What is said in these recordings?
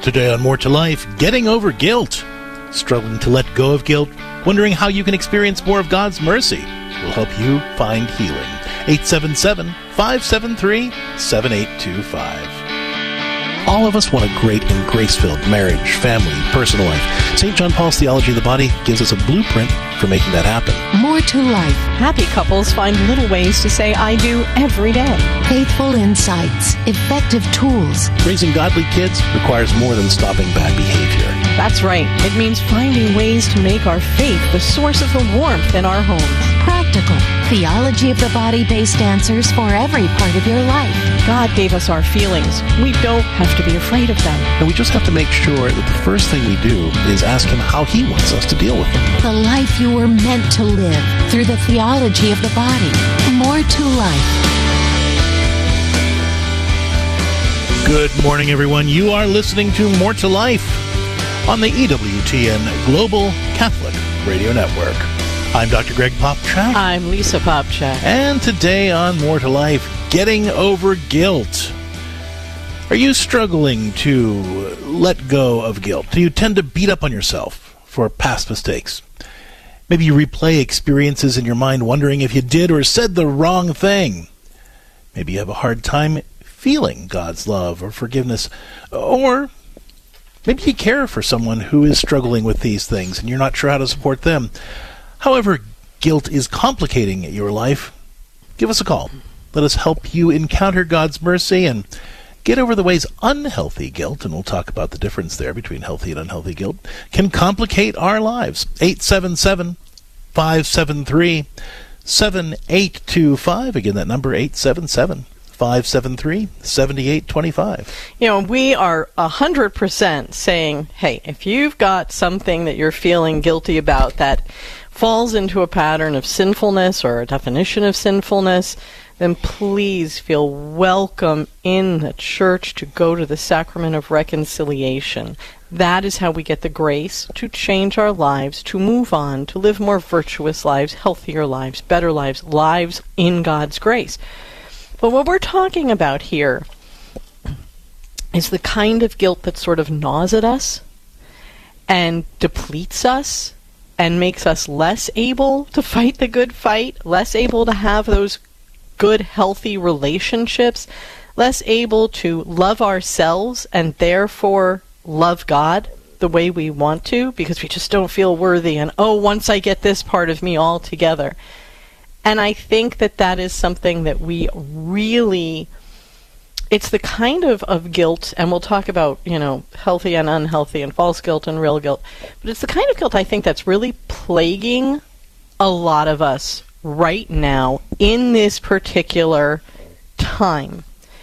Today on More to Life, getting over guilt. Struggling to let go of guilt? Wondering how you can experience more of God's mercy? We'll help you find healing. 877-573-7825. All of us want a great and grace-filled marriage, family, personal life. St. John Paul's Theology of the Body gives us a blueprint for making that happen. More to life. Happy couples find little ways to say I do every day. Faithful insights. Effective tools. Raising godly kids requires more than stopping bad behavior. That's right. It means finding ways to make our faith the source of the warmth in our homes. Practical. Theology of the Body-based answers for every part of your life. God gave us our feelings. We don't have to be afraid of them. And we just have to make sure that the first thing we do is ask Him how He wants us to deal with them. The life you were meant to live through the theology of the body. More to life. Good morning, everyone. You are listening to More to Life on the EWTN Global Catholic Radio Network. I'm Dr. Greg Popcak. I'm Lisa Popcak. And today on More to Life, getting over guilt. Are you struggling to let go of guilt? Do you tend to beat up on yourself for past mistakes? Maybe you replay experiences in your mind wondering if you did or said the wrong thing. Maybe you have a hard time feeling God's love or forgiveness. Or maybe you care for someone who is struggling with these things and you're not sure how to support them. However, guilt is complicating your life. Give us a call. Let us help you encounter God's mercy and get over the ways unhealthy guilt, and we'll talk about the difference there between healthy and unhealthy guilt, can complicate our lives. 877-573-7825. Again, that number, 877-573-7825. You know, we are 100% saying, hey, if you've got something that you're feeling guilty about that falls into a pattern of sinfulness or a definition of sinfulness, then please feel welcome in the church to go to the sacrament of reconciliation. That is how we get the grace to change our lives, to move on, to live more virtuous lives, healthier lives, better lives, lives in God's grace. But what we're talking about here is the kind of guilt that sort of gnaws at us and depletes us and makes us less able to fight the good fight, less able to have those good, healthy relationships, less able to love ourselves and therefore love God the way we want to because we just don't feel worthy and, oh, once I get this part of me all together. And I think that that is something that we really, it's the kind of guilt, and we'll talk about, you know, healthy and unhealthy and false guilt and real guilt, but it's the kind of guilt I think that's really plaguing a lot of us right now in this particular time,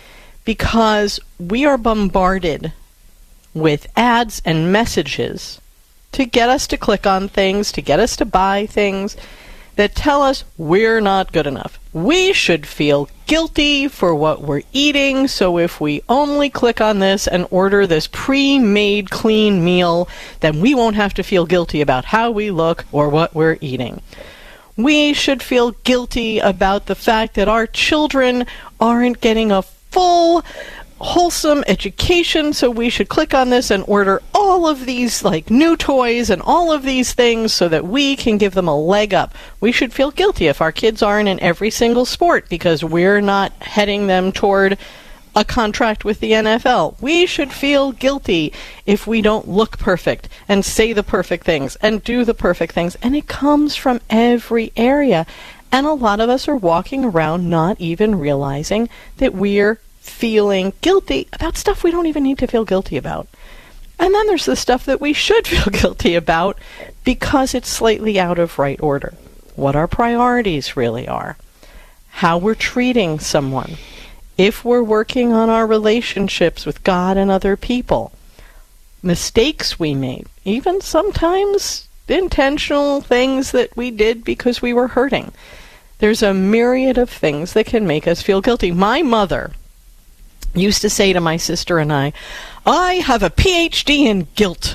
because we are bombarded with ads and messages to get us to click on things, to get us to buy things that tell us we're not good enough. We should feel guilty for what we're eating, so if we only click on this and order this pre-made clean meal, then we won't have to feel guilty about how we look or what we're eating. We should feel guilty about the fact that our children aren't getting a full, wholesome education, so we should click on this and order all of these like new toys and all of these things so that we can give them a leg up. We should feel guilty if our kids aren't in every single sport because we're not heading them toward a contract with the NFL. We should feel guilty if we don't look perfect and say the perfect things and do the perfect things. And it comes from every area. And a lot of us are walking around not even realizing that we're feeling guilty about stuff we don't even need to feel guilty about. And then there's the stuff that we should feel guilty about because it's slightly out of right order. What our priorities really are. How we're treating someone. If we're working on our relationships with God and other people. Mistakes we made. Even sometimes intentional things that we did because we were hurting. There's a myriad of things that can make us feel guilty. My mother used to say to my sister and I have a PhD in guilt.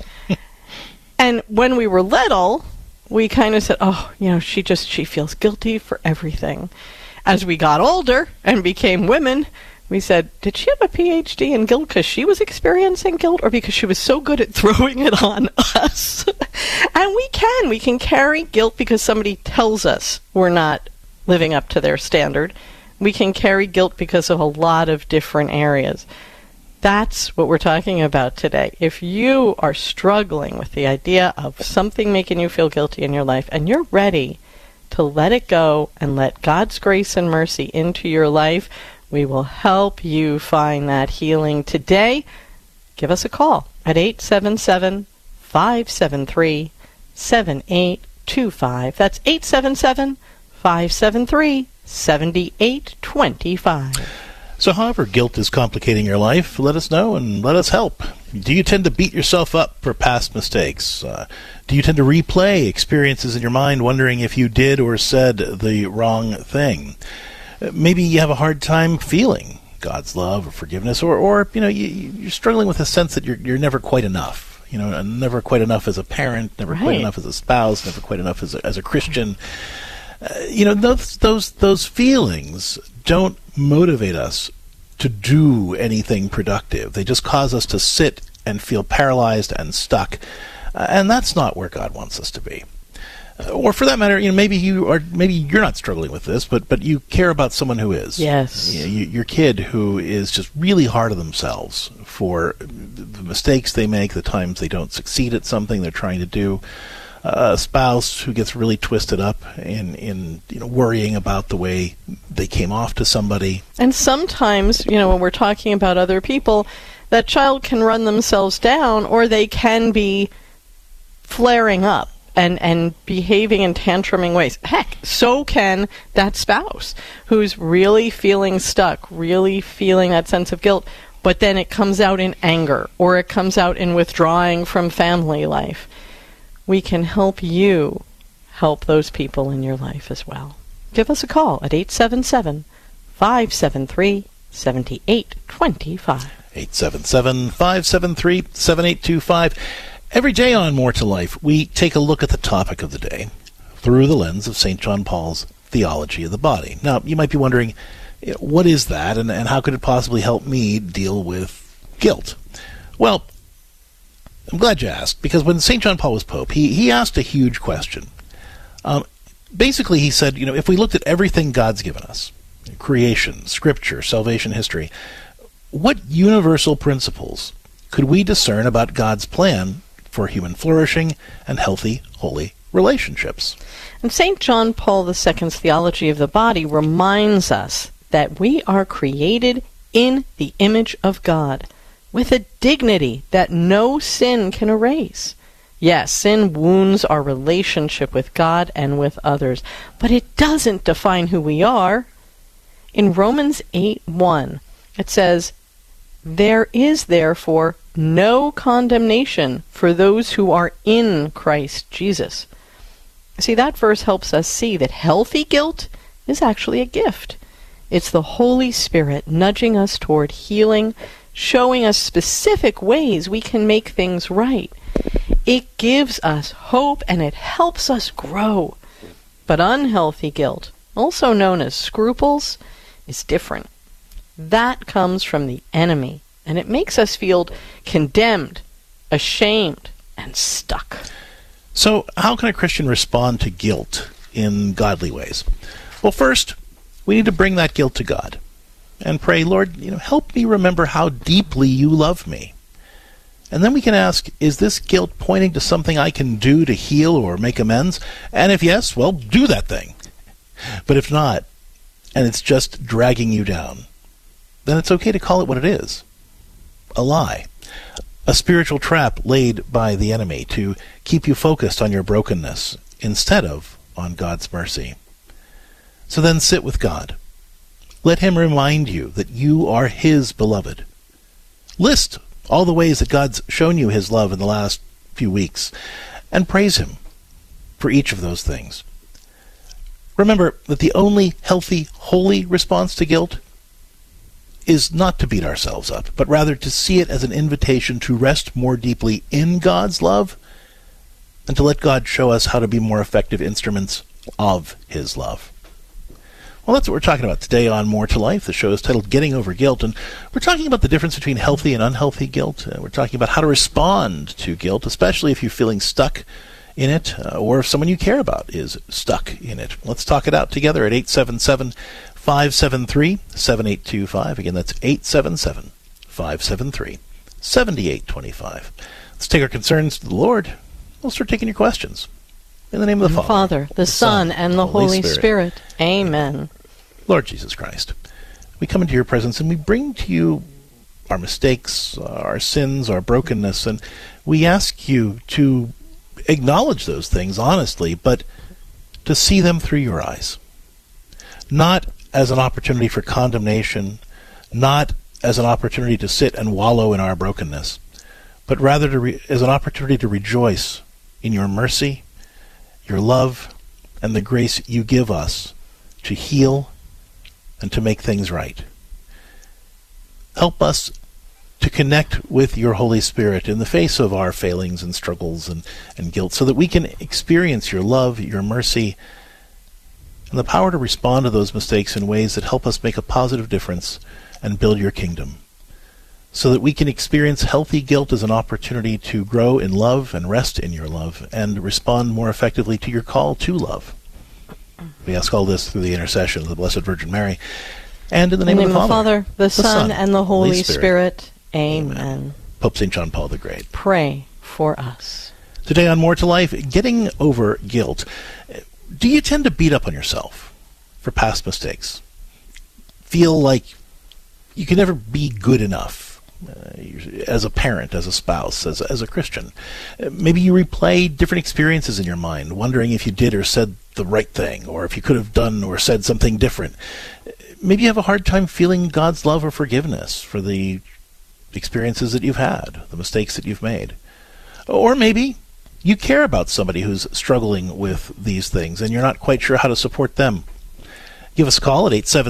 And when we were little, we kind of said, oh, you know, she feels guilty for everything. As we got older and became women, we said, did she have a PhD in guilt because she was experiencing guilt or because she was so good at throwing it on us? And we can carry guilt because somebody tells us we're not living up to their standard. We can carry guilt because of a lot of different areas. That's what we're talking about today. If you are struggling with the idea of something making you feel guilty in your life and you're ready to let it go and let God's grace and mercy into your life, we will help you find that healing today. Give us a call at 877-573-7825. That's 877-573-7825. So however guilt is complicating your life, let us know and let us help. Do you tend to beat yourself up for past mistakes? Do you tend to replay experiences in your mind wondering if you did or said the wrong thing? Maybe you have a hard time feeling God's love or forgiveness, or you're struggling with a sense that you're never quite enough. Never quite enough as a parent, never quite enough as a spouse, never quite enough as a Christian. Those feelings don't motivate us to do anything productive. They just cause us to sit and feel paralyzed and stuck, and that's not where God wants us to be. Or for that matter, maybe you're not struggling with this, but you care about someone who is. Yes. Your kid who is just really hard on themselves for the mistakes they make, the times they don't succeed at something they're trying to do. A spouse who gets really twisted up in worrying about the way they came off to somebody. And sometimes, when we're talking about other people, that child can run themselves down, or they can be flaring up and behaving in tantruming ways. Heck, so can that spouse who's really feeling stuck, really feeling that sense of guilt, but then it comes out in anger, or it comes out in withdrawing from family life. We can help you help those people in your life as well. Give us a call at 877-573-7825. 877-573-7825. Every day on More to Life, we take a look at the topic of the day through the lens of St. John Paul's theology of the body. Now, you might be wondering, what is that, and how could it possibly help me deal with guilt? Well, I'm glad you asked, because when St. John Paul was Pope, he asked a huge question. Basically, he said, if we looked at everything God's given us, creation, scripture, salvation history, what universal principles could we discern about God's plan for human flourishing and healthy, holy relationships? And St. John Paul II's theology of the body reminds us that we are created in the image of God, with a dignity that no sin can erase. Yes, sin wounds our relationship with God and with others, but it doesn't define who we are. In Romans 8:1, it says, "There is therefore no condemnation for those who are in Christ Jesus." See, that verse helps us see that healthy guilt is actually a gift. It's the Holy Spirit nudging us toward healing, showing us specific ways we can make things right. It gives us hope and it helps us grow. But unhealthy guilt, also known as scruples, is different. That comes from the enemy, and it makes us feel condemned, ashamed, and stuck. So how can a Christian respond to guilt in godly ways? Well, first, we need to bring that guilt to God and pray, Lord, help me remember how deeply you love me. And then we can ask, is this guilt pointing to something I can do to heal or make amends? And if yes, well, do that thing. But if not, and it's just dragging you down, then it's okay to call it what it is. A lie. A spiritual trap laid by the enemy to keep you focused on your brokenness instead of on God's mercy. So then sit with God. Let him remind you that you are his beloved. List all the ways that God's shown you his love in the last few weeks, and praise him for each of those things. Remember that the only healthy, holy response to guilt is not to beat ourselves up, but rather to see it as an invitation to rest more deeply in God's love and to let God show us how to be more effective instruments of his love. Well, that's what we're talking about today on More to Life. The show is titled Getting Over Guilt, and we're talking about the difference between healthy and unhealthy guilt. We're talking about how to respond to guilt, especially if you're feeling stuck in it, or if someone you care about is stuck in it. Let's talk it out together at 877-573-7825. Again, that's 877-573-7825. Let's take our concerns to the Lord. We'll start taking your questions. In the name of the Father, the Son, and the Holy Spirit. Amen. Lord Jesus Christ, we come into your presence and we bring to you our mistakes, our sins, our brokenness, and we ask you to acknowledge those things honestly, but to see them through your eyes. Not as an opportunity for condemnation, not as an opportunity to sit and wallow in our brokenness, but rather as an opportunity to rejoice in your mercy, your love, and the grace you give us to heal and to make things right. Help us to connect with your Holy Spirit in the face of our failings and struggles and guilt, so that we can experience your love, your mercy, and the power to respond to those mistakes in ways that help us make a positive difference and build your kingdom, so that we can experience healthy guilt as an opportunity to grow in love and rest in your love and respond more effectively to your call to love. We ask all this through the intercession of the Blessed Virgin Mary, and in the name of the Father, the Son, and the Holy Spirit. Amen. Pope St. John Paul the Great, pray for us. Today on More to Life, Getting Over Guilt. Do you tend to beat up on yourself for past mistakes? Feel like you can never be good enough? As a parent, as a spouse, as a Christian. Maybe you replay different experiences in your mind, wondering if you did or said the right thing, or if you could have done or said something different. Maybe you have a hard time feeling God's love or forgiveness for the experiences that you've had, the mistakes that you've made. Or maybe you care about somebody who's struggling with these things and you're not quite sure how to support them. Give us a call at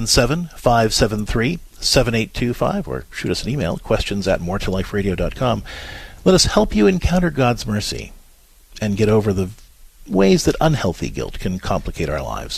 877-573-7825 or shoot us an email, questions@moretoliferadio.com. Let us help you encounter God's mercy and get over the ways that unhealthy guilt can complicate our lives.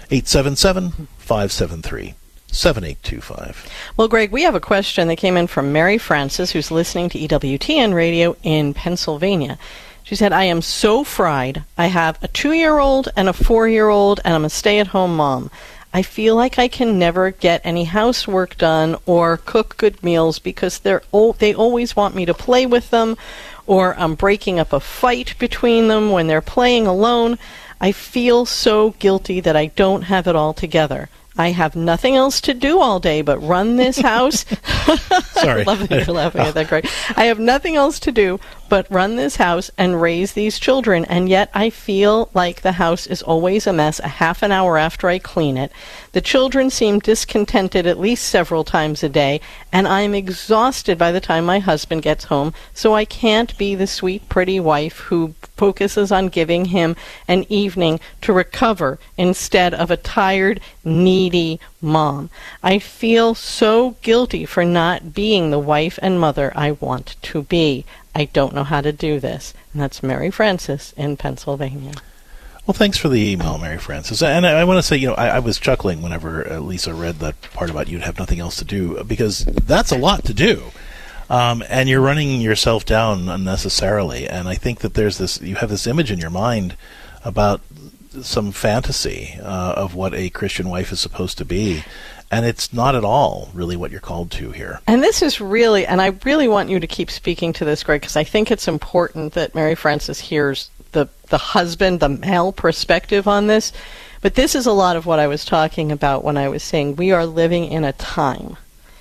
877-573-7825. Well, Greg, we have a question that came in from Mary Francis, who's listening to EWTN radio in Pennsylvania. She said, I am so fried. I have a 2-year-old and a 4-year-old, and I'm a stay-at-home mom. I feel like I can never get any housework done or cook good meals because they always want me to play with them, or I'm breaking up a fight between them when they're playing alone. I feel so guilty that I don't have it all together. I have nothing else to do all day but run this house. Sorry. I love that you're laughing at that, Greg. I have nothing else to do but run this house and raise these children, and yet I feel like the house is always a mess a half an hour after I clean it. The children seem discontented at least several times a day, and I'm exhausted by the time my husband gets home, so I can't be the sweet, pretty wife who focuses on giving him an evening to recover instead of a tired, needy mom. I feel so guilty for not being the wife and mother I want to be. I don't know how to do this. And that's Mary Francis in Pennsylvania. Well, thanks for the email, Mary Francis. And I want to say, I was chuckling whenever Lisa read that part about you'd have nothing else to do, because that's a lot to do. And you're running yourself down unnecessarily. And I think that you have this image in your mind about some fantasy of what a Christian wife is supposed to be. And it's not at all really what you're called to here. And this is really, and I really want you to keep speaking to this, Greg, because I think it's important that Mary Francis hears the husband, the male perspective on this. But this is a lot of what I was talking about when I was saying we are living in a time.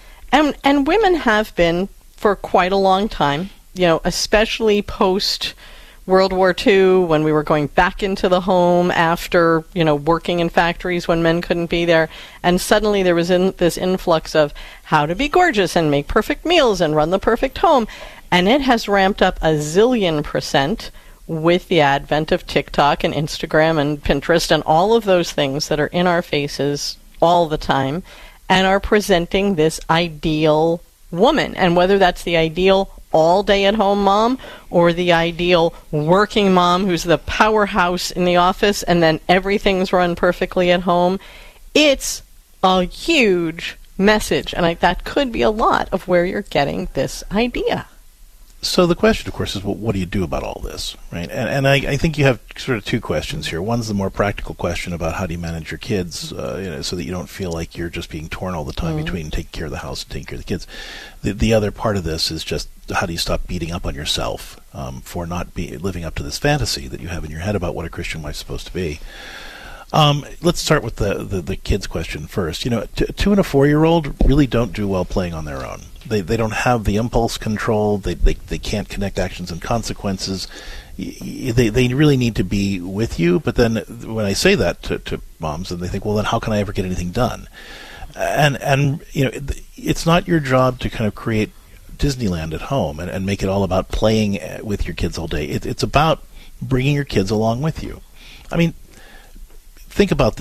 And women have been for quite a long time, especially post World War II, when we were going back into the home after, working in factories when men couldn't be there. And suddenly there was this influx of how to be gorgeous and make perfect meals and run the perfect home. And it has ramped up a zillion% with the advent of TikTok and Instagram and Pinterest and all of those things that are in our faces all the time and are presenting this ideal woman. And whether that's the ideal all-day-at-home mom or the ideal working mom who's the powerhouse in the office and then everything's run perfectly at home, It's a huge message, and that could be a lot of where you're getting this idea. So the question, of course, is what do you do about all this, right? And I think you have sort of two questions here. One's the more practical question about how do you manage your kids, so that you don't feel like you're just being torn all the time between taking care of the house and taking care of the kids. The other part of this is just how do you stop beating up on yourself for not living up to this fantasy that you have in your head about what a Christian life's supposed to be. Let's start with the kids question first. 2 and a 4-year-old really don't do well playing on their own. They don't have the impulse control. They can't connect actions and consequences. They really need to be with you. But then when I say that to moms, and they think, well, then how can I ever get anything done? And it's not your job to kind of create Disneyland at home and make it all about playing with your kids all day. It's about bringing your kids along with you. I mean, think about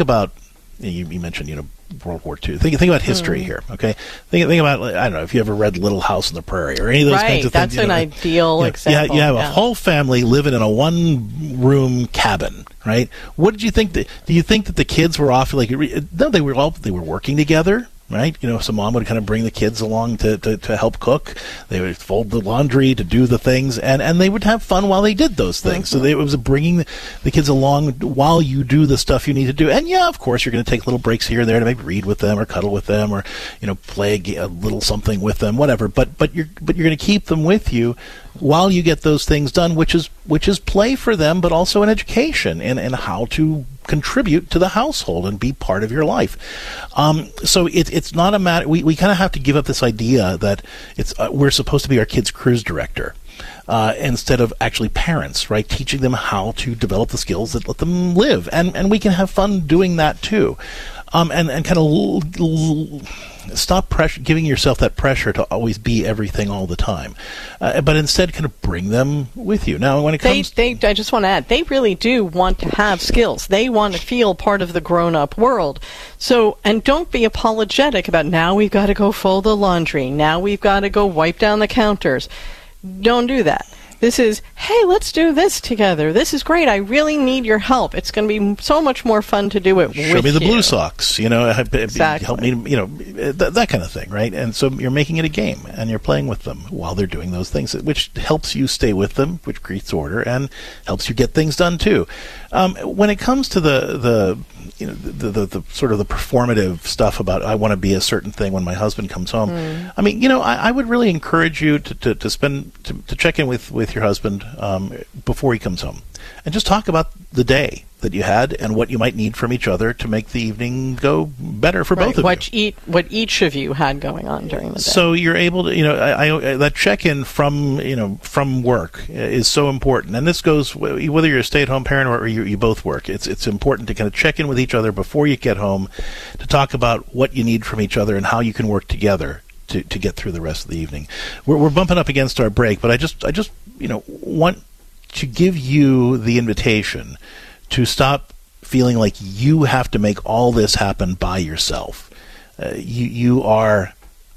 you mentioned World War II. Think about history here, okay? Think about, I don't know, if you ever read Little House on the Prairie or any of those kinds of things. Right, that's an ideal example. You have a whole family living in a one-room cabin, right? What did you think? Do you think that the kids were off? No, they were working together. Right, so mom would kind of bring the kids along to help cook. They would fold the laundry, to do the things, and they would have fun while they did those things. So it was bringing the kids along while you do the stuff you need to do. And yeah, of course, you're going to take little breaks here and there to maybe read with them or cuddle with them or play a little something with them, whatever. But you're going to keep them with you while you get those things done, which is play for them, but also an education in how to contribute to the household and be part of your life. So it's not a matter. We kind of have to give up this idea that we're supposed to be our kids' cruise director instead of actually parents, right? Teaching them how to develop the skills that let them live, and we can have fun doing that too. And kind of stop giving yourself that pressure to always be everything all the time, but instead kind of bring them with you. Now, when it comes, I just want to add, they really do want to have skills. They want to feel part of the grown-up world. So, and don't be apologetic about now we've got to go fold the laundry. Now we've got to go wipe down the counters. Don't do that. This is, hey, let's do this together. This is great. I really need your help. It's going to be so much more fun to do it with you. Show me the blue socks, Exactly. Help me, that kind of thing, right? And so you're making it a game, and you're playing with them while they're doing those things, which helps you stay with them, which creates order, and helps you get things done too. When it comes to the sort of the performative stuff about I want to be a certain thing when my husband comes home, I mean, I would really encourage you to check in with your husband before he comes home, and just talk about the day that you had and what you might need from each other to make the evening go better for both of you. What each of you had going on during the day. So you're able to, that check-in from work is so important. And this goes whether you're a stay-at-home parent or you both work. It's important to kind of check in with each other before you get home to talk about what you need from each other and how you can work together to get through the rest of the evening. We're bumping up against our break, but I just want to give you the invitation to stop feeling like you have to make all this happen by yourself. You are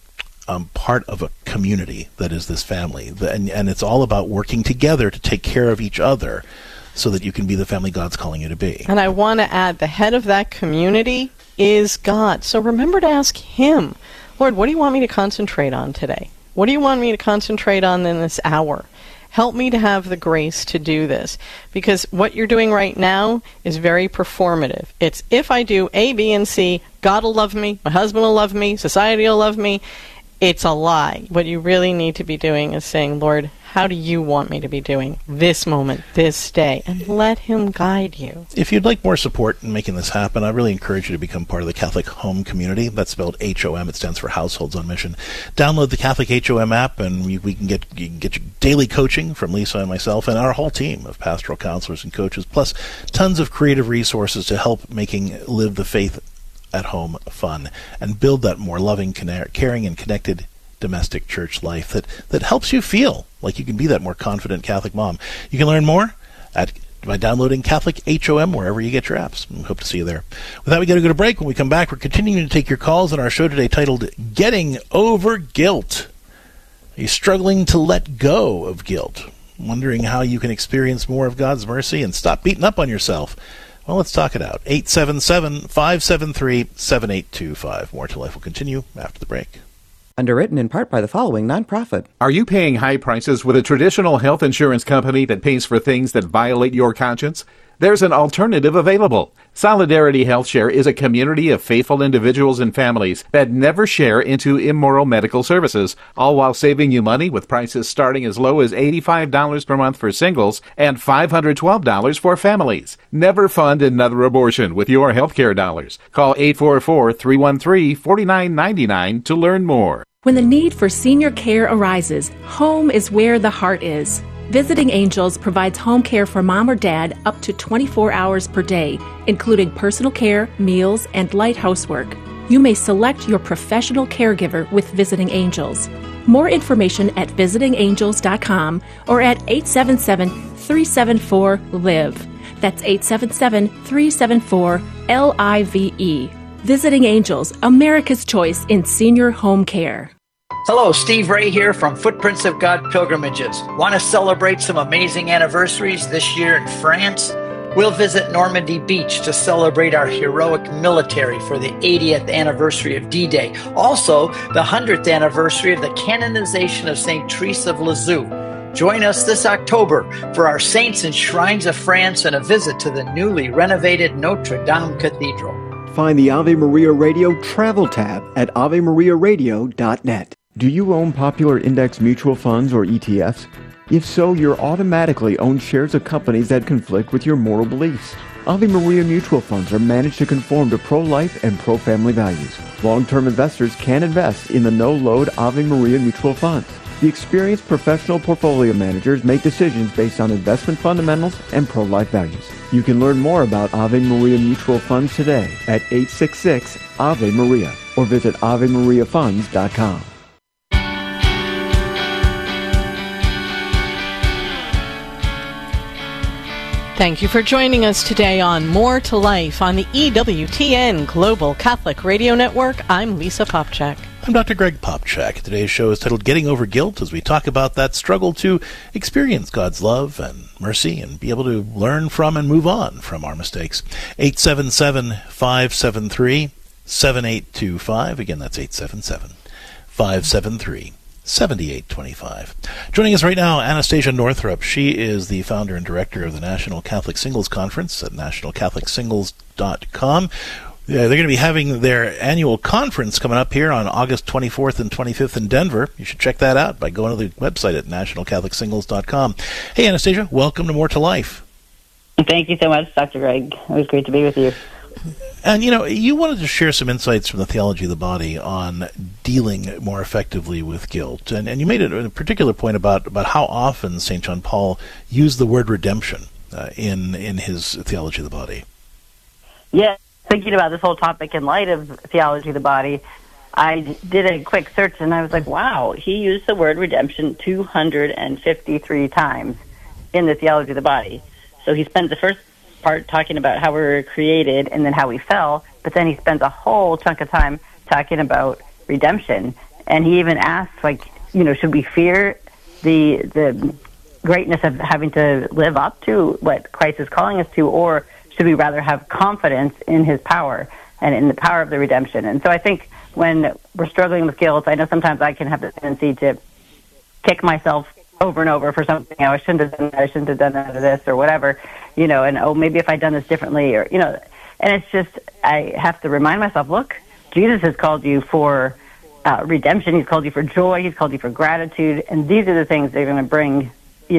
part of a community that is this family, and it's all about working together to take care of each other so that you can be the family God's calling you to be. And I want to add, the head of that community is God. So remember to ask Him, Lord, what do you want me to concentrate on today? What do you want me to concentrate on in this hour? Help me to have the grace to do this. Because what you're doing right now is very performative. It's if I do A, B, and C, God will love me, my husband will love me, society will love me. It's a lie. What you really need to be doing is saying, Lord, how do you want me to be doing this moment, this day? And let Him guide you. If you'd like more support in making this happen, I really encourage you to become part of the Catholic Home Community. That's spelled HOM. It stands for Households on Mission. Download the Catholic HOM app, and we can get your daily coaching from Lisa and myself and our whole team of pastoral counselors and coaches, plus tons of creative resources to help making Live the Faith at Home fun and build that more loving, caring, and connected domestic church life that helps you feel like you can be that more confident Catholic mom. You can learn more by downloading Catholic HOM wherever you get your apps. We hope to see you there. With that, we got to go to break. When we come back, we're continuing to take your calls on our show today titled Getting Over Guilt. Are you struggling to let go of guilt? Wondering how you can experience more of God's mercy and stop beating up on yourself? Well, let's talk it out. 877-573-7825. More to Life will continue after the break. Underwritten in part by the following nonprofit. Are you paying high prices with a traditional health insurance company that pays for things that violate your conscience? There's an alternative available. Solidarity HealthShare is a community of faithful individuals and families that never share into immoral medical services, all while saving you money with prices starting as low as $85 per month for singles and $512 for families. Never fund another abortion with your healthcare dollars. Call 844-313-4999 to learn more. When the need for senior care arises, home is where the heart is. Visiting Angels provides home care for mom or dad up to 24 hours per day, including personal care, meals, and light housework. You may select your professional caregiver with Visiting Angels. More information at visitingangels.com or at 877-374-LIVE. That's 877-374-LIVE. Visiting Angels, America's choice in senior home care. Hello, Steve Ray here from Footprints of God Pilgrimages. Want to celebrate some amazing anniversaries this year in France? We'll visit Normandy Beach to celebrate our heroic military for the 80th anniversary of D-Day. Also, the 100th anniversary of the canonization of St. Therese of Lisieux. Join us this October for our Saints and Shrines of France and a visit to the newly renovated Notre Dame Cathedral. Find the Ave Maria Radio travel tab at avemariaradio.net. Do you own popular index mutual funds or ETFs? If so, you're automatically owned shares of companies that conflict with your moral beliefs. Ave Maria mutual funds are managed to conform to pro-life and pro-family values. Long-term investors can invest in the no-load Ave Maria mutual funds. The experienced professional portfolio managers make decisions based on investment fundamentals and pro-life values. You can learn more about Ave Maria mutual funds today at 866-AVE-MARIA or visit AveMariaFunds.com. Thank you for joining us today on More to Life on the EWTN Global Catholic Radio Network. I'm Lisa Popchak. I'm Dr. Greg Popchak. Today's show is titled Getting Over Guilt, as we talk about that struggle to experience God's love and mercy and be able to learn from and move on from our mistakes. 877-573-7825. Again, that's 877-573-7825. Joining us right now, Anastasia Northrup. She is the founder and director of the National Catholic Singles Conference at nationalcatholicsingles.com. They're going to be having their annual conference coming up here on August 24th and 25th in Denver. You should check that out by going to the website at nationalcatholicsingles.com. Hey, Anastasia, welcome to More to Life. Thank you so much, Dr. Greg. It was great to be with you. And, you wanted to share some insights from the Theology of the Body on dealing more effectively with guilt. And you made a particular point about how often St. John Paul used the word redemption in his Theology of the Body. Yeah, thinking about this whole topic in light of Theology of the Body, I did a quick search and I was like, wow, he used the word redemption 253 times in the Theology of the Body. So he spends the first part talking about how we were created and then how we fell, but then he spends a whole chunk of time talking about redemption. And he even asks, should we fear the greatness of having to live up to what Christ is calling us to, or should we rather have confidence in his power and in the power of the redemption? And so I think when we're struggling with guilt, I know sometimes I can have the tendency to kick myself over and over for something. I shouldn't have done that, I shouldn't have done that or this or whatever, and maybe if I'd done this differently, or, and it's just, I have to remind myself, look, Jesus has called you for redemption. He's called you for joy. He's called you for gratitude. And these are the things that are going to bring,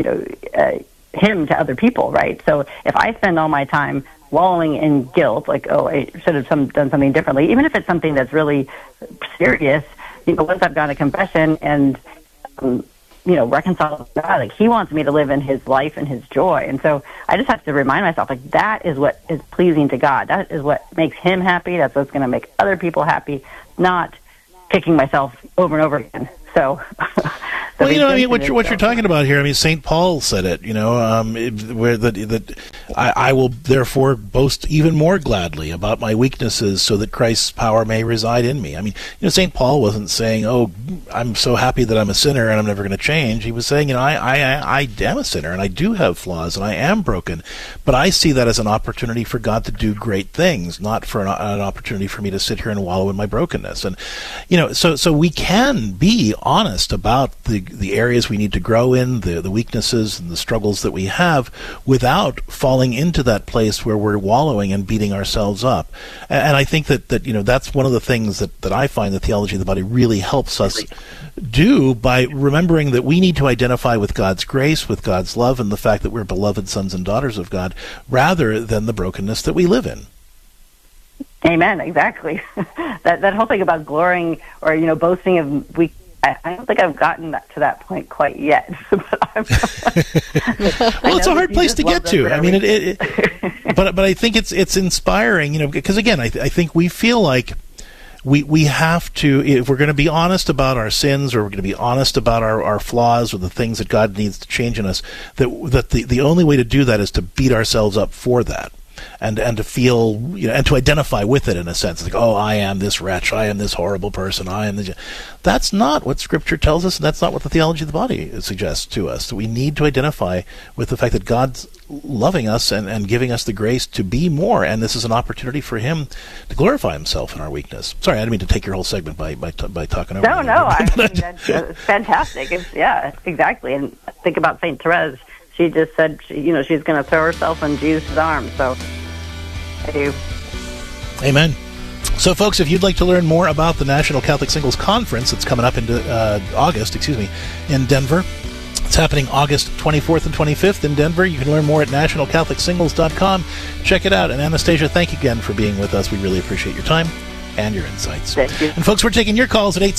him to other people, right? So if I spend all my time wallowing in guilt, like, I should have done something differently, even if it's something that's really serious, once I've gone to confession and, reconcile with God, he wants me to live in his life and his joy. And so I just have to remind myself, that is what is pleasing to God. That is what makes him happy. That's what's going to make other people happy, not kicking myself over and over again. So Well, what you're talking about here, St. Paul said it, where that I will therefore boast even more gladly about my weaknesses so that Christ's power may reside in me. St. Paul wasn't saying, oh, I'm so happy that I'm a sinner and I'm never going to change. He was saying, I am a sinner and I do have flaws and I am broken, but I see that as an opportunity for God to do great things, not for an opportunity for me to sit here and wallow in my brokenness. And, so we can be honest about the areas we need to grow in, the weaknesses and the struggles that we have, without falling into that place where we're wallowing and beating ourselves up. And I think that that's one of the things that I find the theology of the body really helps us do, by remembering that we need to identify with God's grace, with God's love, and the fact that we're beloved sons and daughters of God, rather than the brokenness that we live in. Amen. Exactly. that whole thing about glorying or boasting of weak. I don't think I've gotten to that point quite yet. Well, it's a hard place to get to. But I think it's inspiring, because again, I think we feel like we have to, if we're going to be honest about our sins, or we're going to be honest about our flaws or the things that God needs to change in us, that the only way to do that is to beat ourselves up for that. And to feel, and to identify with it in a sense. Like, oh, I am this wretch, I am this horrible person, I am this. That's not what Scripture tells us, and that's not what the theology of the body suggests to us. So we need to identify with the fact that God's loving us and giving us the grace to be more, and this is an opportunity for Him to glorify Himself in our weakness. Sorry, I didn't mean to take your whole segment by talking over it. No, that's fantastic. Yeah, exactly. And think about St. Therese. She just said, she's going to throw herself in Jesus' arms. So, I do. Amen. So, folks, if you'd like to learn more about the National Catholic Singles Conference that's coming up in August, in Denver, it's happening August 24th and 25th in Denver. You can learn more at nationalcatholicsingles.com. Check it out. And Anastasia, thank you again for being with us. We really appreciate your time and your insights. Thank you. And folks, we're taking your calls at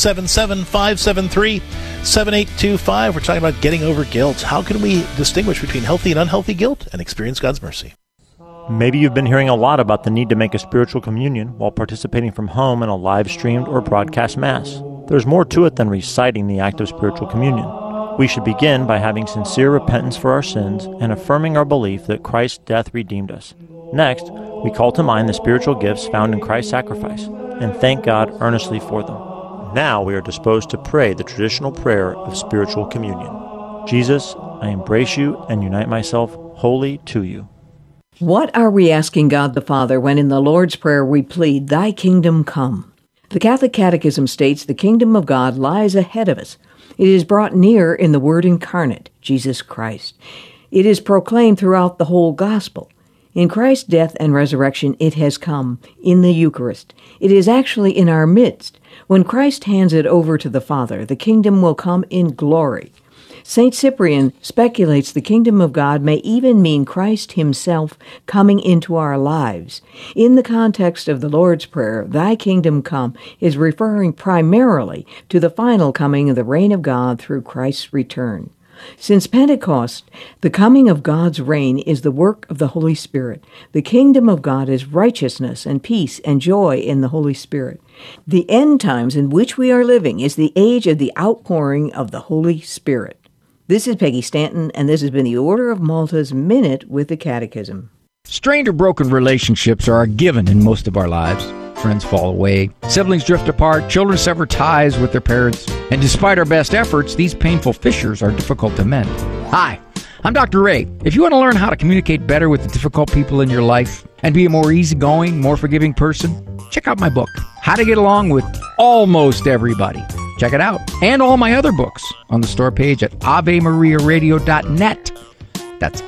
877-573-7825. We're talking about getting over guilt. How can we distinguish between healthy and unhealthy guilt and experience God's mercy? Maybe you've been hearing a lot about the need to make a spiritual communion while participating from home in a live-streamed or broadcast Mass. There's more to it than reciting the act of spiritual communion. We should begin by having sincere repentance for our sins and affirming our belief that Christ's death redeemed us. Next, we call to mind the spiritual gifts found in Christ's sacrifice and thank God earnestly for them. Now we are disposed to pray the traditional prayer of spiritual communion. Jesus, I embrace you and unite myself wholly to you. What are we asking God the Father when in the Lord's Prayer we plead, Thy kingdom come? The Catholic Catechism states the kingdom of God lies ahead of us. It is brought near in the Word incarnate, Jesus Christ. It is proclaimed throughout the whole Gospel. In Christ's death and resurrection, it has come in the Eucharist. It is actually in our midst. When Christ hands it over to the Father, the kingdom will come in glory. St. Cyprian speculates the kingdom of God may even mean Christ Himself coming into our lives. In the context of the Lord's Prayer, Thy kingdom come is referring primarily to the final coming of the reign of God through Christ's return. Since Pentecost, the coming of God's reign is the work of the Holy Spirit. The kingdom of God is righteousness and peace and joy in the Holy Spirit. The end times in which we are living is the age of the outpouring of the Holy Spirit. This is Peggy Stanton, and this has been the Order of Malta's Minute with the Catechism. Strained or broken relationships are a given in most of our lives. Friends fall away, siblings drift apart, children sever ties with their parents, and despite our best efforts, these painful fissures are difficult to mend. Hi, I'm Dr. Ray. If you want to learn how to communicate better with the difficult people in your life and be a more easygoing, more forgiving person, check out my book, How to Get Along with Almost Everybody. Check it out, and all my other books on the store page at AveMariaRadio.net. That's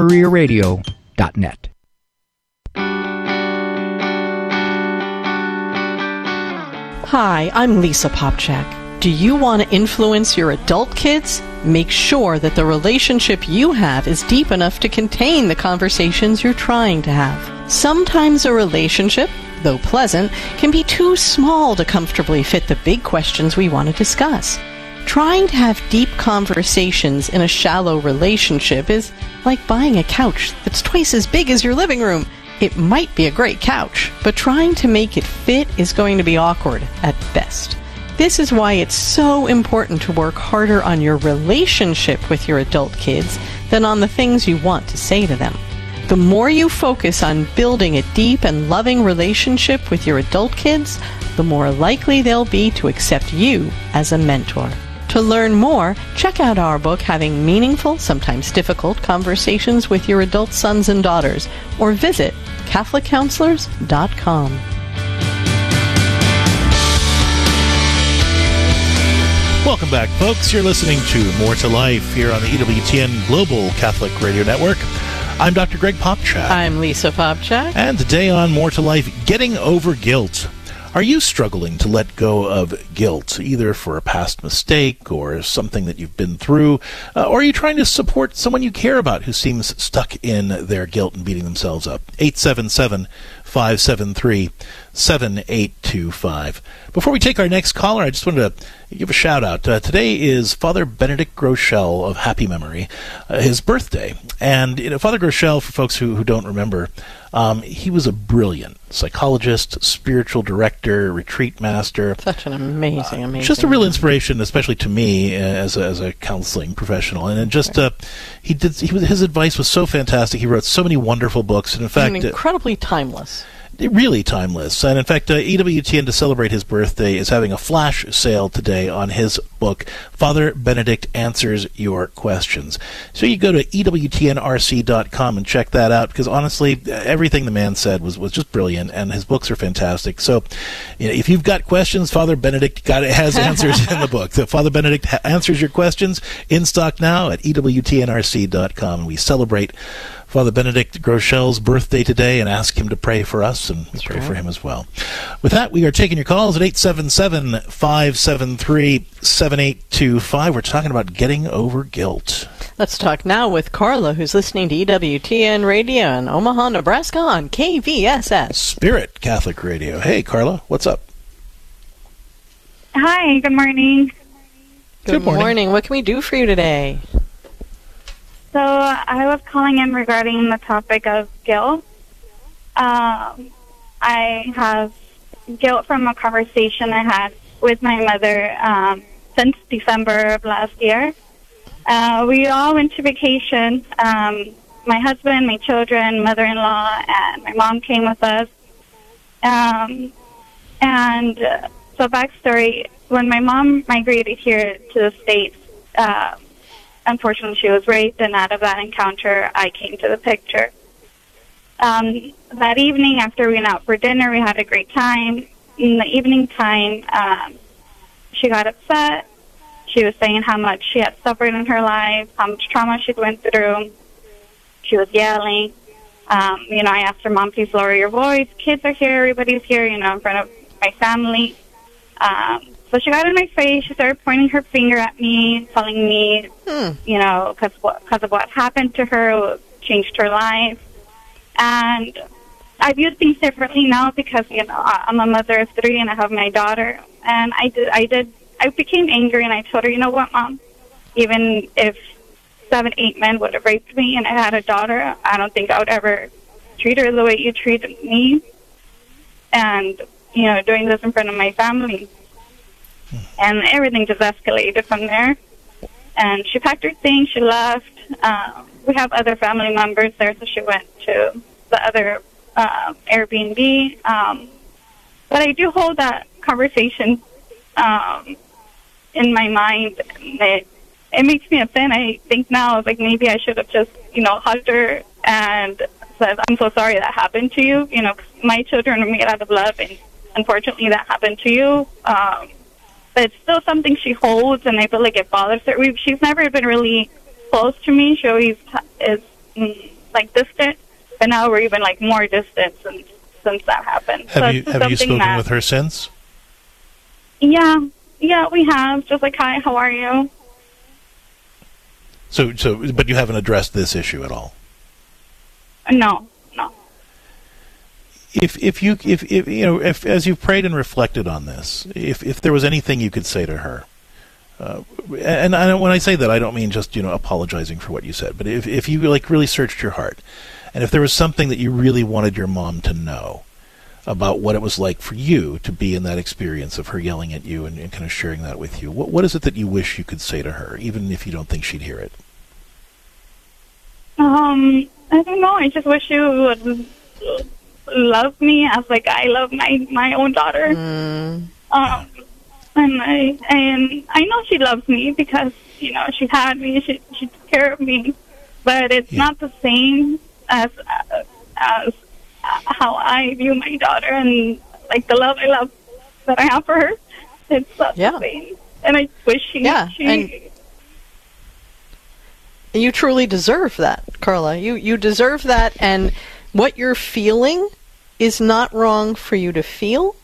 AveMariaRadio.net. Hi, I'm Lisa Popchak. Do you want to influence your adult kids? Make sure that the relationship you have is deep enough to contain the conversations you're trying to have. Sometimes a relationship, though pleasant, can be too small to comfortably fit the big questions we want to discuss. Trying to have deep conversations in a shallow relationship is like buying a couch that's twice as big as your living room. It might be a great couch, but trying to make it fit is going to be awkward at best. This is why it's so important to work harder on your relationship with your adult kids than on the things you want to say to them. The more you focus on building a deep and loving relationship with your adult kids, the more likely they'll be to accept you as a mentor. To learn more, check out our book, Having Meaningful, Sometimes Difficult Conversations with Your Adult Sons and Daughters, or visit CatholicCounselors.com. Welcome back, folks. You're listening to More to Life here on the EWTN Global Catholic Radio Network. I'm Dr. Greg Popchak. I'm Lisa Popchak. And today on More to Life, getting over guilt. Are you struggling to let go of guilt, either for a past mistake or something that you've been through, or are you trying to support someone you care about who seems stuck in their guilt and beating themselves up? 877-573-7825. Before we take our next caller, I just wanted to give a shout-out. Today is Father Benedict Groeschel of happy memory, his birthday. And Father Groeschel, for folks who don't remember, he was a brilliant psychologist, spiritual director, retreat master. Such an amazing. Just a real inspiration, especially to me as a counseling professional. And just his advice was so fantastic. He wrote so many wonderful books, and in fact, incredibly timeless. Really timeless. And in fact, EWTN, to celebrate his birthday, is having a flash sale today on his book, Father Benedict Answers Your Questions. So you go to EWTNRC.com and check that out, because honestly, everything the man said was just brilliant, and his books are fantastic. So if you've got questions, Father Benedict has answers in the book. So Father Benedict Answers Your Questions, in stock now at EWTNRC.com. And we celebrate Father Benedict Groeschel's birthday today and ask him to pray for us, and we pray for him as well. With that, we are taking your calls at 877-573-7825. We're talking about getting over guilt. Let's talk now with Carla, who's listening to EWTN Radio in Omaha, Nebraska on KVSS. Spirit Catholic Radio. Hey, Carla, what's up? Hi, good morning. Good morning. What can we do for you today? So I was calling in regarding the topic of guilt. I have guilt from a conversation I had with my mother since December of last year. We all went to vacation. My husband, my children, mother-in-law, and my mom came with us. So backstory, when my mom migrated here to the States, unfortunately, she was raped, and out of that encounter, I came to the picture. That evening, after we went out for dinner, we had a great time. In the evening time, she got upset. She was saying how much she had suffered in her life, how much trauma she'd went through. She was yelling. I asked her, Mom, please lower your voice. Kids are here. Everybody's here, in front of my family. So she got in my face. She started pointing her finger at me, telling me, because of what happened to her, changed her life. And I view things differently now because, I'm a mother of 3 and I have my daughter. And I became angry and I told her, you know what, Mom, even if 7, 8 men would have raped me and I had a daughter, I don't think I would ever treat her the way you treated me. And, doing this in front of my family. And everything just escalated from there. And she packed her things, she left. We have other family members there, so she went to the other Airbnb. But I do hold that conversation in my mind. It makes me upset. I think now, maybe I should have just, hugged her and said, I'm so sorry that happened to you. My children are made out of love, and unfortunately that happened to you. But it's still something she holds, and I feel like it bothers her. She's never been really close to me. She always is, distant. But now we're even, more distant since that happened. Have you spoken with her since? Yeah, we have. Just like, hi, how are you? But you haven't addressed this issue at all? No. If as you've prayed and reflected on this, if there was anything you could say to her, and when I say that, I don't mean just apologizing for what you said, but if you really searched your heart, and if there was something that you really wanted your mom to know, about what it was like for you to be in that experience of her yelling at you and kind of sharing that with you. What is it that you wish you could say to her, even if you don't think she'd hear it? I don't know. I just wish you would love me as like I love my own daughter. And I know she loves me because, you know, she had me, she took care of me, but it's not the same as how I view my daughter and like the love that I have for her. It's not the same. And I wish she and you truly deserve that, Carla. You deserve that, and what you're feeling is not wrong for you to feel.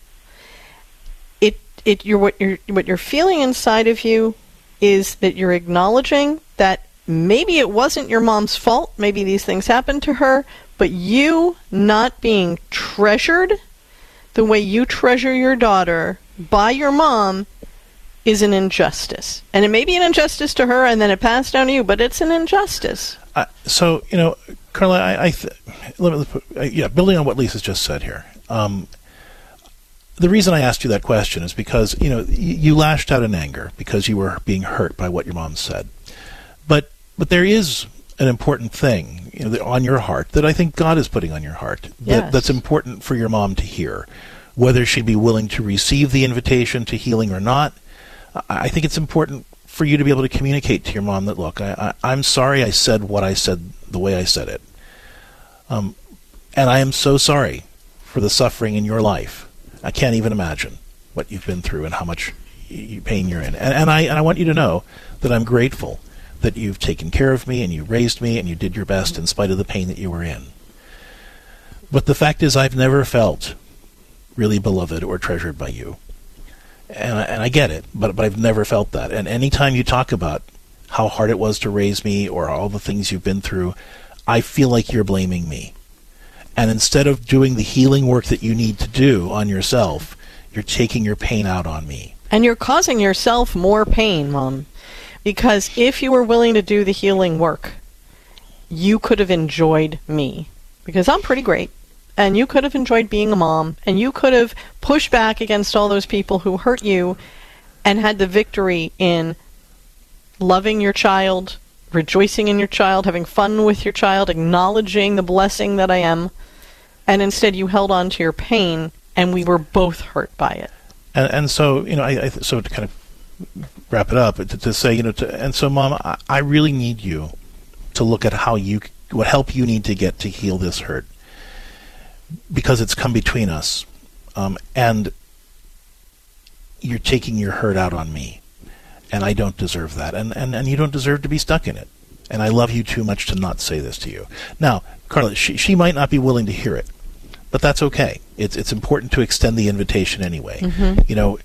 What you're feeling inside of you is that you're acknowledging that maybe it wasn't your mom's fault, maybe these things happened to her, but you not being treasured the way you treasure your daughter by your mom is an injustice. And it may be an injustice to her and then it passed down to you, but it's an injustice. So, you know, Carla, building on what Lisa's just said here, the reason I asked you that question is because, you know, you lashed out in anger because you were being hurt by what your mom said. But there is an important thing, you know, on your heart that I think God is putting on your heart that's important for your mom to hear. Whether she'd be willing to receive the invitation to healing or not, I think it's important for you to be able to communicate to your mom that, look, I'm sorry I said what I said the way I said it. And I am so sorry for the suffering in your life. I can't even imagine what you've been through and how much pain you're in. And I want you to know that I'm grateful that you've taken care of me and you raised me and you did your best in spite of the pain that you were in. But the fact is, I've never felt really beloved or treasured by you. And I get it, but I've never felt that. And anytime you talk about how hard it was to raise me or all the things you've been through, I feel like you're blaming me. And instead of doing the healing work that you need to do on yourself, you're taking your pain out on me. And you're causing yourself more pain, Mom. Because if you were willing to do the healing work, you could have enjoyed me. Because I'm pretty great. And you could have enjoyed being a mom. And you could have pushed back against all those people who hurt you and had the victory in loving your child, rejoicing in your child, having fun with your child, acknowledging the blessing that I am. And instead you held on to your pain, and we were both hurt by it. And so, you know, so to kind of wrap it up, to say, you know, and so, Mom, I really need you to look at what help you need to get to heal this hurt, because it's come between us, and you're taking your hurt out on me, and I don't deserve that, and you don't deserve to be stuck in it, and I love you too much to not say this to you. Now, Carla, she might not be willing to hear it, but that's okay. It's important to extend the invitation anyway. Mm-hmm. You know,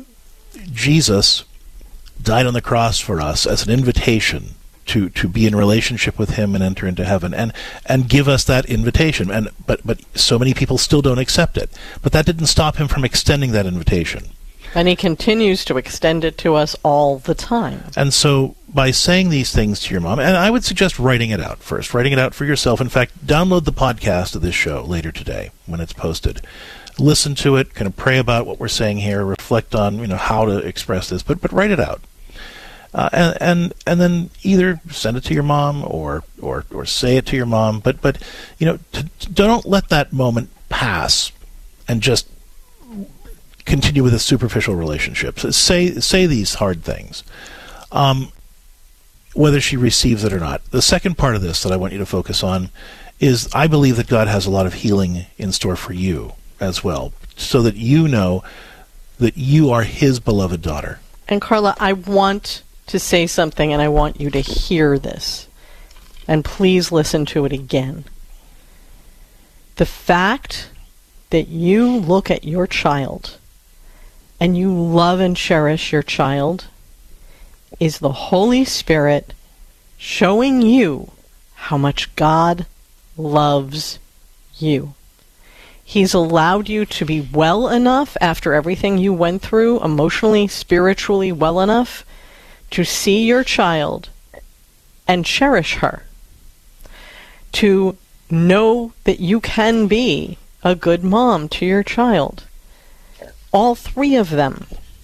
Jesus died on the cross for us as an invitation to be in relationship with him and enter into heaven, and give us that invitation. But so many people still don't accept it. But that didn't stop him from extending that invitation. And he continues to extend it to us all the time. And so by saying these things to your mom, and I would suggest writing it out first, writing it out for yourself. In fact, download the podcast of this show later today when it's posted. Listen to it, kind of pray about what we're saying here, reflect on, you know, how to express this, but write it out. And then either send it to your mom or say it to your mom, but you know, don't let that moment pass and just continue with a superficial relationship. So say these hard things, whether she receives it or not. The second part of this that I want you to focus on is I believe that God has a lot of healing in store for you as well, so that you know that you are his beloved daughter. And Carla, I want to say something, and I want you to hear this. And please listen to it again. The fact that you look at your child and you love and cherish your child is the Holy Spirit showing you how much God loves you. He's allowed you to be well enough after everything you went through, emotionally, spiritually well enough, to see your child and cherish her. To know that you can be a good mom to your child, all three of them,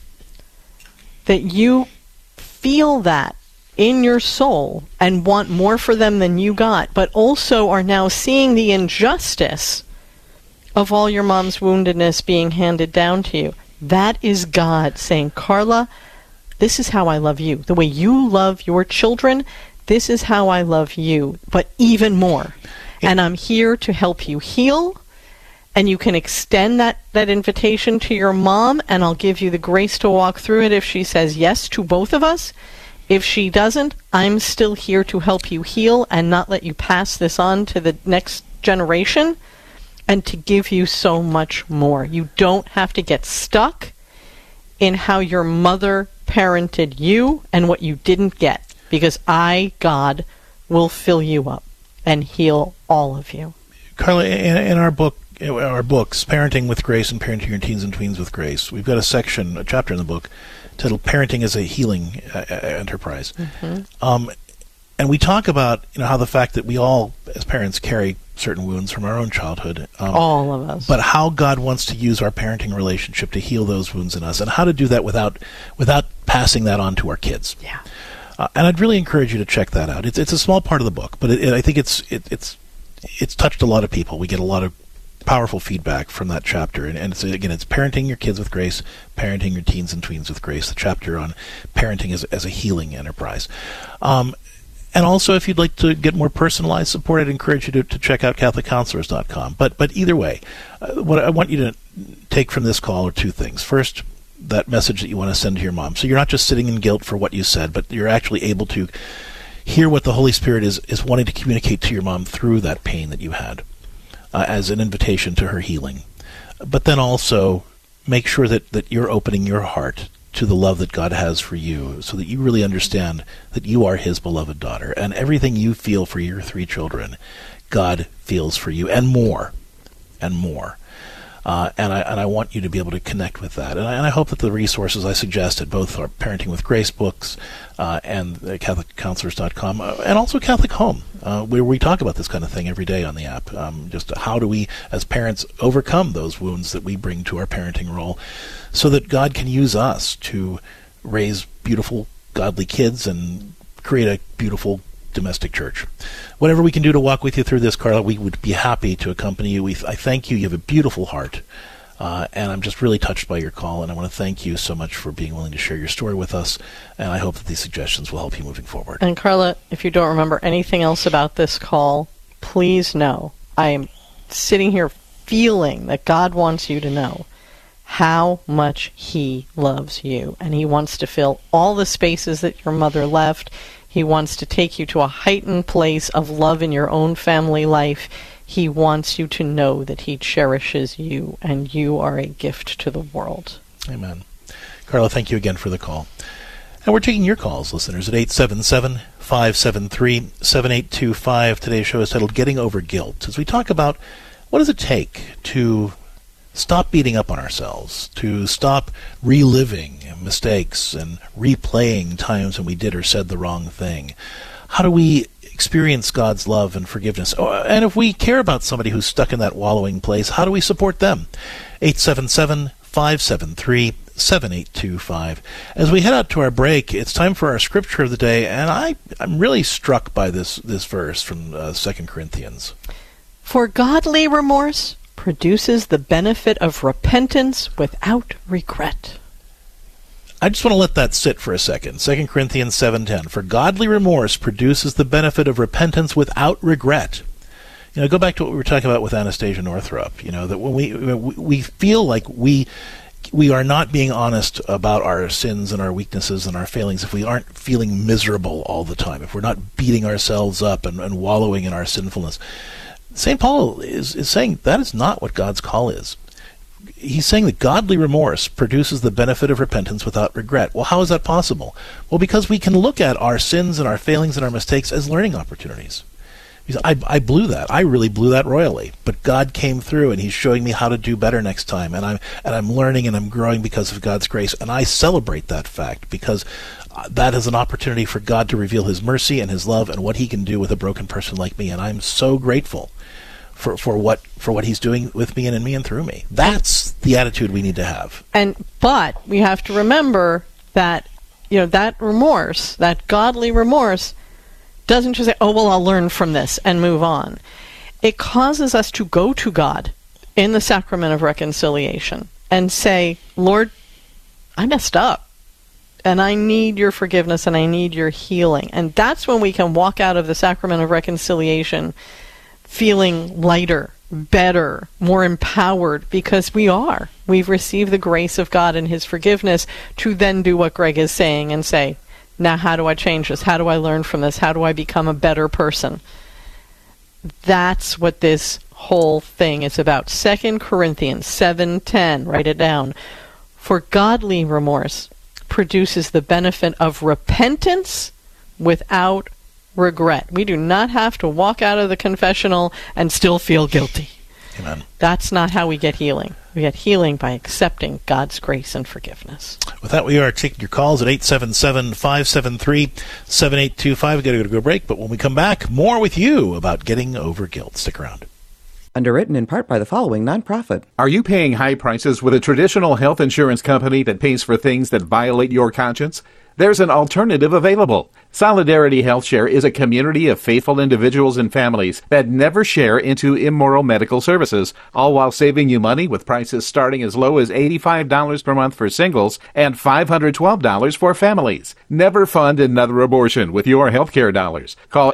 that you feel that in your soul and want more for them than you got, but also are now seeing the injustice of all your mom's woundedness being handed down to you. That is God saying, Carla, this is how I love you. The way you love your children, this is how I love you, but even more. And I'm here to help you heal, and you can extend that invitation to your mom, and I'll give you the grace to walk through it if she says yes to both of us. If she doesn't, I'm still here to help you heal and not let you pass this on to the next generation, and to give you so much more. You don't have to get stuck in how your mother parented you and what you didn't get, because I, God, will fill you up and heal all of you. Carla, in our books, Parenting with Grace and Parenting Your Teens and Tweens with Grace, we've got a chapter in the book titled Parenting as a Healing Enterprise. Mm-hmm. And we talk about how the fact that we all, as parents, carry certain wounds from our own childhood. All of us. But how God wants to use our parenting relationship to heal those wounds in us, and how to do that without passing that on to our kids. Yeah. And I'd really encourage you to check that out. It's a small part of the book, but I think it's touched a lot of people. We get a lot of powerful feedback from that chapter, and it's Parenting Your Kids with Grace, Parenting Your Teens and Tweens with Grace, the chapter on parenting as a healing enterprise. And also, if you'd like to get more personalized support, I'd encourage you to check out CatholicCounselors.com. But either way, what I want you to take from this call are two things. First, that message that you want to send to your mom. So you're not just sitting in guilt for what you said, but you're actually able to hear what the Holy Spirit is wanting to communicate to your mom through that pain that you had, as an invitation to her healing. But then also make sure that you're opening your heart to the love that God has for you, so that you really understand that you are His beloved daughter, and everything you feel for your three children, God feels for you, and more, and more. And I want you to be able to connect with that. And I hope that the resources I suggested, both our Parenting with Grace books and CatholicCounselors.com, and also Catholic Home, where we talk about this kind of thing every day on the app. Just how do we, as parents, overcome those wounds that we bring to our parenting role, so that God can use us to raise beautiful, godly kids and create a beautiful domestic church. Whatever we can do to walk with you through this, Carla, we would be happy to accompany you. I thank you. You have a beautiful heart, and I'm just really touched by your call, and I want to thank you so much for being willing to share your story with us, and I hope that these suggestions will help you moving forward. And Carla, if you don't remember anything else about this call, please know I am sitting here feeling that God wants you to know how much He loves you, and He wants to fill all the spaces that your mother left. He wants to take you to a heightened place of love in your own family life. He wants you to know that He cherishes you, and you are a gift to the world. Amen. Carla, thank you again for the call. And we're taking your calls, listeners, at 877-573-7825. Today's show is titled Getting Over Guilt, as we talk about what does it take to stop beating up on ourselves, to stop reliving mistakes and replaying times when we did or said the wrong thing. How do we experience God's love and forgiveness? And if we care about somebody who's stuck in that wallowing place, how do we support them? 877-573-7825. As we head out to our break, it's time for our scripture of the day, and I'm really struck by this verse from 2 Corinthians. For godly remorse produces the benefit of repentance without regret. I just want to let that sit for a second. 2 Corinthians 7:10. For godly remorse produces the benefit of repentance without regret. Go back to what we were talking about with Anastasia Northrup. That when we feel like we are not being honest about our sins and our weaknesses and our failings, if we aren't feeling miserable all the time, if we're not beating ourselves up and wallowing in our sinfulness, St. Paul is saying that is not what God's call is. He's saying that godly remorse produces the benefit of repentance without regret. Well, how is that possible? Well, because we can look at our sins and our failings and our mistakes as learning opportunities. I blew that. I really blew that royally. But God came through, and He's showing me how to do better next time. And I'm learning and I'm growing because of God's grace. And I celebrate that fact, because that is an opportunity for God to reveal His mercy and His love and what He can do with a broken person like me. And I'm so grateful for what he's doing with me and in me and through me. That's the attitude we need to have. But we have to remember that, that remorse, that godly remorse, doesn't just say, oh, well, I'll learn from this and move on. It causes us to go to God in the sacrament of reconciliation and say, Lord, I messed up, and I need your forgiveness, and I need your healing. And that's when we can walk out of the sacrament of reconciliation feeling lighter, better, more empowered, because we've received the grace of God and his forgiveness to then do what Greg is saying and say, now how do I change this? How do I learn from this? How do I become a better person? That's what this whole thing is about. 2 Corinthians 7:10, write it down. For godly remorse produces the benefit of repentance without regret. We do not have to walk out of the confessional and still feel guilty. Amen. That's not how we get healing. We get healing by accepting God's grace and forgiveness. With that, we are taking your calls at 877-573-7825. We've got to go to a break, but when we come back, more with you about getting over guilt. Stick around. Underwritten in part by the following nonprofit. Are you paying high prices with a traditional health insurance company that pays for things that violate your conscience? There's an alternative available. Solidarity HealthShare is a community of faithful individuals and families that never share into immoral medical services, all while saving you money with prices starting as low as $85 per month for singles and $512 for families. Never fund another abortion with your healthcare dollars. Call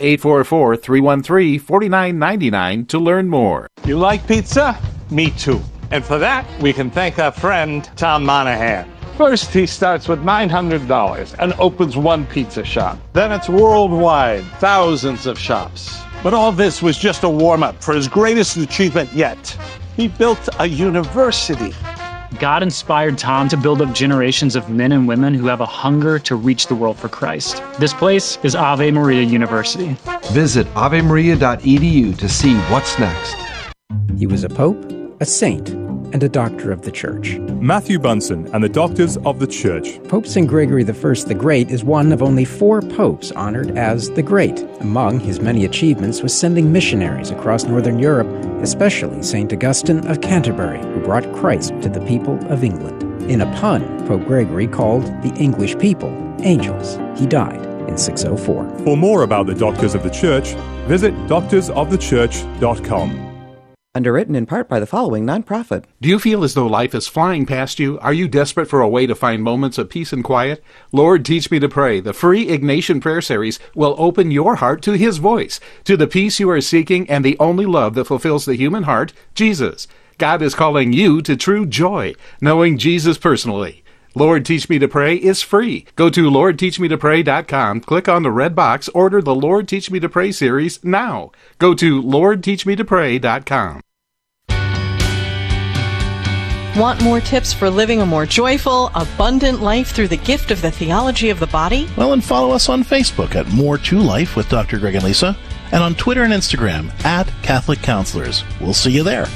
844-313-4999 to learn more. You like pizza? Me too. And for that, we can thank our friend Tom Monahan. First, he starts with $900 and opens one pizza shop. Then it's worldwide, thousands of shops. But all this was just a warm-up for his greatest achievement yet. He built a university. God inspired Tom to build up generations of men and women who have a hunger to reach the world for Christ. This place is Ave Maria University. Visit avemaria.edu to see what's next. He was a pope, a saint, and a doctor of the Church. Matthew Bunsen and the Doctors of the Church. Pope St. Gregory I the Great is one of only 4 popes honored as the Great. Among his many achievements was sending missionaries across Northern Europe, especially St. Augustine of Canterbury, who brought Christ to the people of England. In a pun, Pope Gregory called the English people angels. He died in 604. For more about the Doctors of the Church, visit doctorsofthechurch.com. Underwritten in part by the following nonprofit. Do you feel as though life is flying past you? Are you desperate for a way to find moments of peace and quiet? Lord, Teach Me to Pray, the free Ignatian prayer series, will open your heart to his voice, to the peace you are seeking and the only love that fulfills the human heart, Jesus. God is calling you to true joy, knowing Jesus personally. Lord, Teach Me to Pray is free. Go to LordTeachMeToPray.com, click on the red box, order the Lord, Teach Me to Pray series now. Go to LordTeachMeToPray.com. Want more tips for living a more joyful, abundant life through the gift of the theology of the body? Well, and follow us on Facebook at More to Life with Dr. Greg and Lisa, and on Twitter and Instagram at Catholic Counselors. We'll see you there.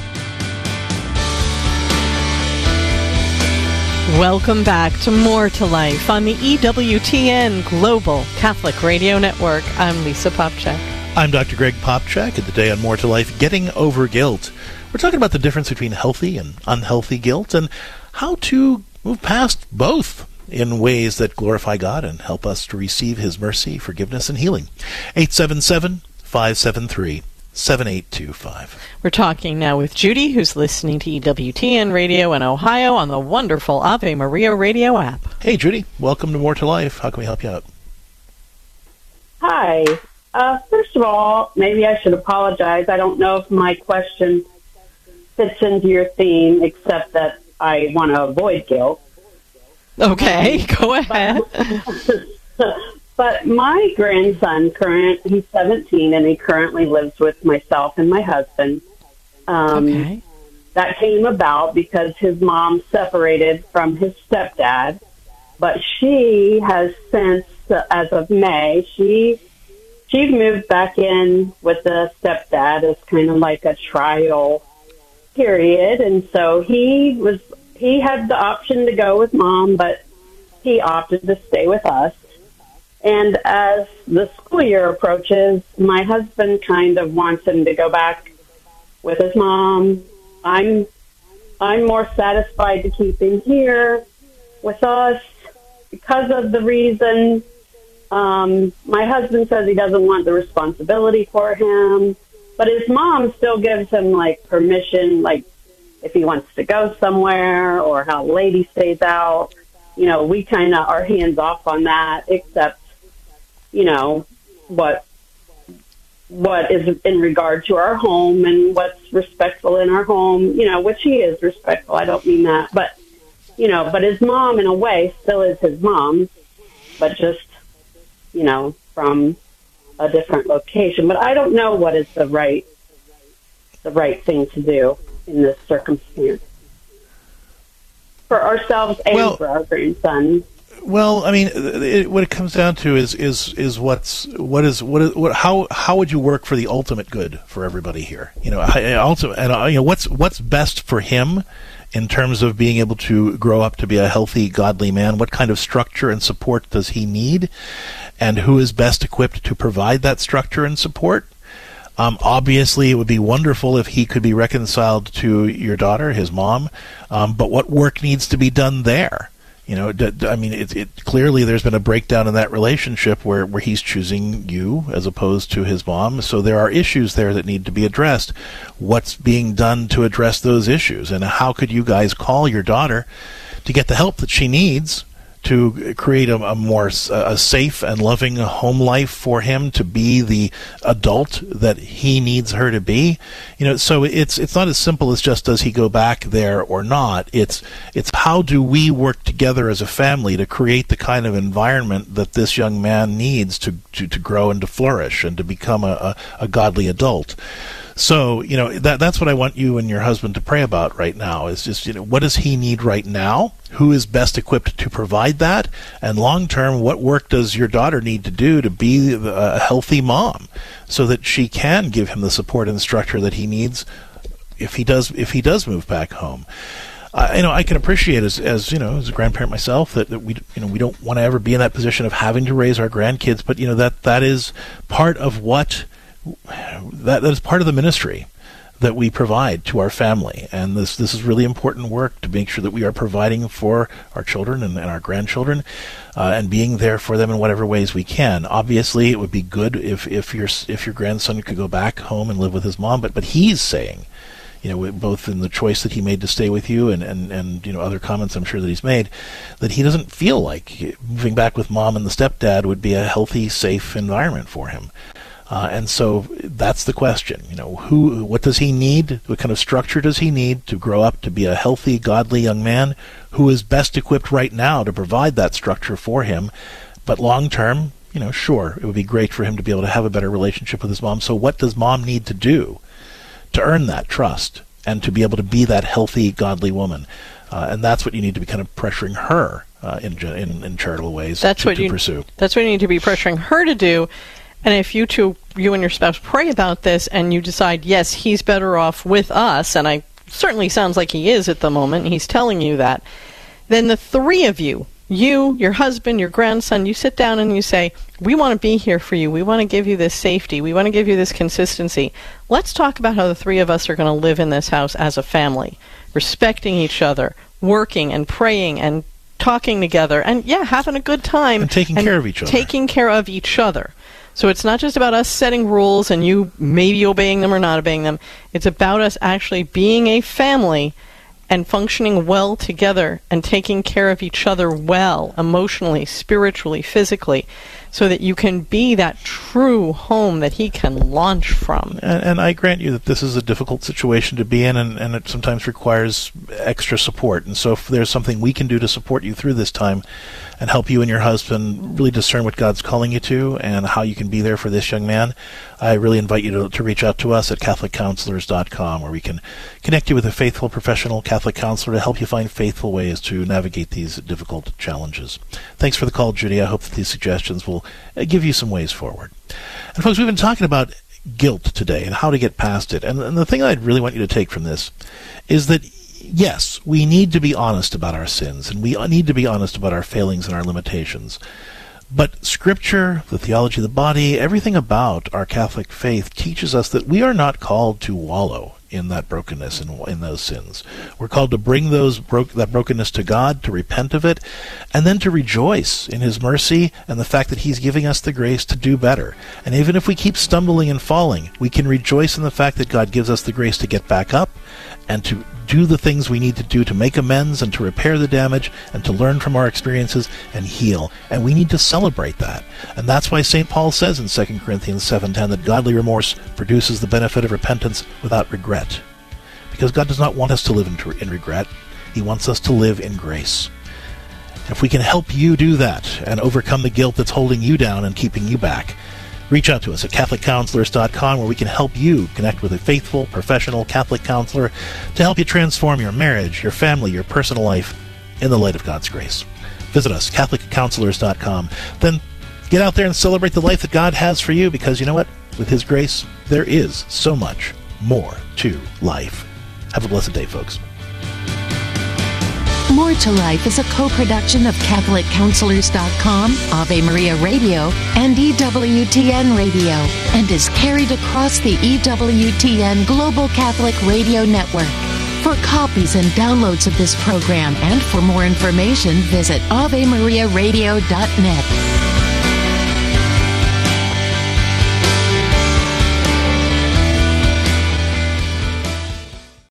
Welcome back to More to Life on the EWTN Global Catholic Radio Network. I'm Lisa Popcak. I'm Dr. Greg Popcak, and today on More to Life, Getting Over Guilt. We're talking about the difference between healthy and unhealthy guilt and how to move past both in ways that glorify God and help us to receive his mercy, forgiveness, and healing. 877-573-7825. We're talking now with Judy, who's listening to EWTN Radio in Ohio on the wonderful Ave Maria Radio app. Hey, Judy. Welcome to More to Life. How can we help you out? Hi. First of all, maybe I should apologize. I don't know if my question fits into your theme, except that I want to avoid guilt. Okay, go ahead. But my grandson, he's 17, and he currently lives with myself and my husband. Okay. That came about because his mom separated from his stepdad, but she has since, as of May, she's moved back in with the stepdad as kind of like a trial period, and so he had the option to go with mom, but he opted to stay with us. And as the school year approaches, my husband kind of wants him to go back with his mom. I'm more satisfied to keep him here with us because of the reason. My husband says he doesn't want the responsibility for him, but his mom still gives him like permission, like if he wants to go somewhere or how late he stays out. You know, we kind of are hands off on that, except, you know, what is in regard to our home and what's respectful in our home, you know, which he is respectful. I don't mean that, but, you know, but his mom in a way still is his mom, but just, you know, from a different location. But I don't know what is the right thing to do in this circumstance for ourselves and for our grandson. Well, I mean, what it comes down to is how would you work for the ultimate good for everybody here? You know, what's best for him in terms of being able to grow up to be a healthy, godly man? What kind of structure and support does he need, and who is best equipped to provide that structure and support? Obviously, it would be wonderful if he could be reconciled to your daughter, his mom. But what work needs to be done there? You know, I mean, it clearly there's been a breakdown in that relationship where he's choosing you as opposed to his mom. So there are issues there that need to be addressed. What's being done to address those issues? And how could you guys call your daughter to get the help that she needs to create a more safe and loving home life for him to be the adult that he needs her to be? You know, so it's not as simple as just does he go back there or not. It's how do we work together as a family to create the kind of environment that this young man needs to grow and to flourish and to become a godly adult. So, you know, that's what I want you and your husband to pray about right now is just, you know, what does he need right now? Who is best equipped to provide that? And long term, what work does your daughter need to do to be a healthy mom so that she can give him the support and structure that he needs if he does move back home? You know, I can appreciate as you know, as a grandparent myself that we don't want to ever be in that position of having to raise our grandkids, but you know, that is part of what that is part of the ministry that we provide to our family, and this is really important work to make sure that we are providing for our children and our grandchildren, and being there for them in whatever ways we can. Obviously, it would be good if your grandson could go back home and live with his mom, but he's saying, you know, both in the choice that he made to stay with you and you know, other comments I'm sure that he's made, that he doesn't feel like moving back with mom and the stepdad would be a healthy, safe environment for him. And so that's the question. You know, what does he need? What kind of structure does he need to grow up to be a healthy, godly young man? Who is best equipped right now to provide that structure for him? But long term, you know, sure, it would be great for him to be able to have a better relationship with his mom. So what does mom need to do to earn that trust and to be able to be that healthy, godly woman? And that's what you need to be kind of pressuring her in charitable ways to pursue. That's what you need to be pressuring her to do. And if you and your spouse pray about this and you decide, yes, he's better off with us, and I certainly sounds like he is at the moment, he's telling you that, then the three of you, your husband, your grandson, you sit down and you say, we want to be here for you. We want to give you this safety. We want to give you this consistency. Let's talk about how the three of us are going to live in this house as a family, respecting each other, working and praying and talking together, and having a good time. And taking care of each other. Taking care of each other. So it's not just about us setting rules and you maybe obeying them or not obeying them. It's about us actually being a family and functioning well together and taking care of each other well, emotionally, spiritually, physically, so that you can be that true home that he can launch from. And I grant you that this is a difficult situation to be in, and it sometimes requires extra support. And so if there's something we can do to support you through this time and help you and your husband really discern what God's calling you to and how you can be there for this young man, I really invite you to reach out to us at CatholicCounselors.com, where we can connect you with a faithful professional Catholic counselor to help you find faithful ways to navigate these difficult challenges. Thanks for the call, Judy. I hope that these suggestions will give you some ways forward. And folks, we've been talking about guilt today and how to get past it. And the thing I'd really want you to take from this is that, yes, we need to be honest about our sins, and we need to be honest about our failings and our limitations. But Scripture, the theology of the body, everything about our Catholic faith teaches us that we are not called to wallow in that brokenness and in those sins. We're called to bring that brokenness to God, to repent of it, and then to rejoice in his mercy and the fact that he's giving us the grace to do better. And even if we keep stumbling and falling, we can rejoice in the fact that God gives us the grace to get back up and to do the things we need to do to make amends and to repair the damage and to learn from our experiences and heal. And we need to celebrate that. And that's why St. Paul says in 2 Corinthians 7:10 that godly remorse produces the benefit of repentance without regret. Because God does not want us to live in regret. He wants us to live in grace. And if we can help you do that and overcome the guilt that's holding you down and keeping you back, reach out to us at CatholicCounselors.com, where we can help you connect with a faithful, professional Catholic counselor to help you transform your marriage, your family, your personal life in the light of God's grace. Visit us, CatholicCounselors.com. Then get out there and celebrate the life that God has for you, because you know what? With his grace, there is so much more to life. Have a blessed day, folks. More to Life is a co-production of CatholicCounselors.com, Ave Maria Radio, and EWTN Radio, and is carried across the EWTN Global Catholic Radio Network. For copies and downloads of this program and for more information, visit AveMariaRadio.net.